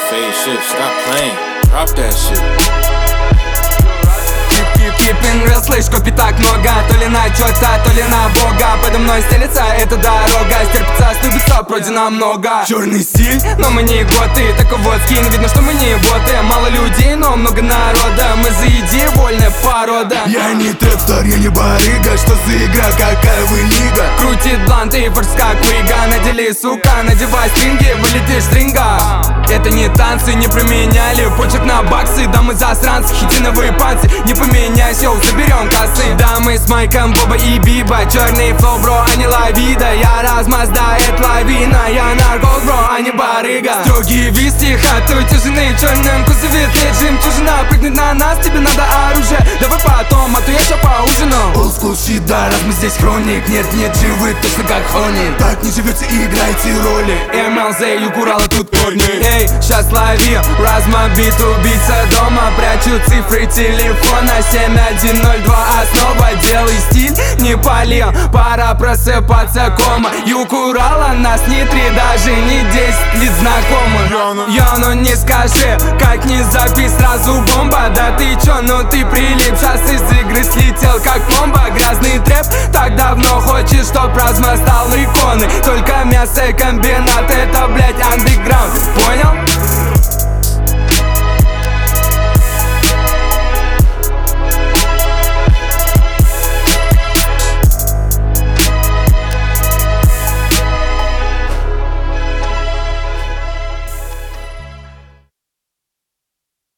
fade shift, stop playing, drop that shit. Keeping real, слышь, копий так много. То ли на чё-то, то ли на бога. Подо мной стелится эта дорога. Стерпится с небеса, вроде намного. Черный стиль, но мы не готы. Такой вот скин, видно, что мы не боты. Мало людей, но много народа. Мы за идеи, вольная порода. Я не трэпстар, я не барыга. Что за игра, какая вы лига? Крутит блант и форс как Уига. Надели, сука, надевай стринги, вылетишь стринга. Это не танцы, не променяли почерк на баксы. Да мы засранцы, хитиновые пальцы. Не поменяйся, заберем кассы. Да мы с Майком, Боба и Биба. Черный флоу, бро, а не лавида. Я размаздает лавина. Я наркот, бро, а не барыга. Строгие вести, хатой тяжены. В черном кузове тлеет жемчужина. Прыгнуть на нас, тебе надо оружие. Давай потом, а то я ща поужину. Олдскул щит, да, раз мы здесь хроник. Нет, живы, точно как Хони. Так не живете и играете роли. МЛЗ, Юкурала, тут корни. Эй, щас лови, размобит убийца дома. Прячу цифры телефона 7102, основа, делай стиль, не пали. Пора просыпаться, кома. Юкурала, нас не 3, даже не 10 лет знакомы. Йону, не скажи, как не запись, сразу бомба. Да ты чё, ну ты прилип, сейчас из игры слетел как бомба.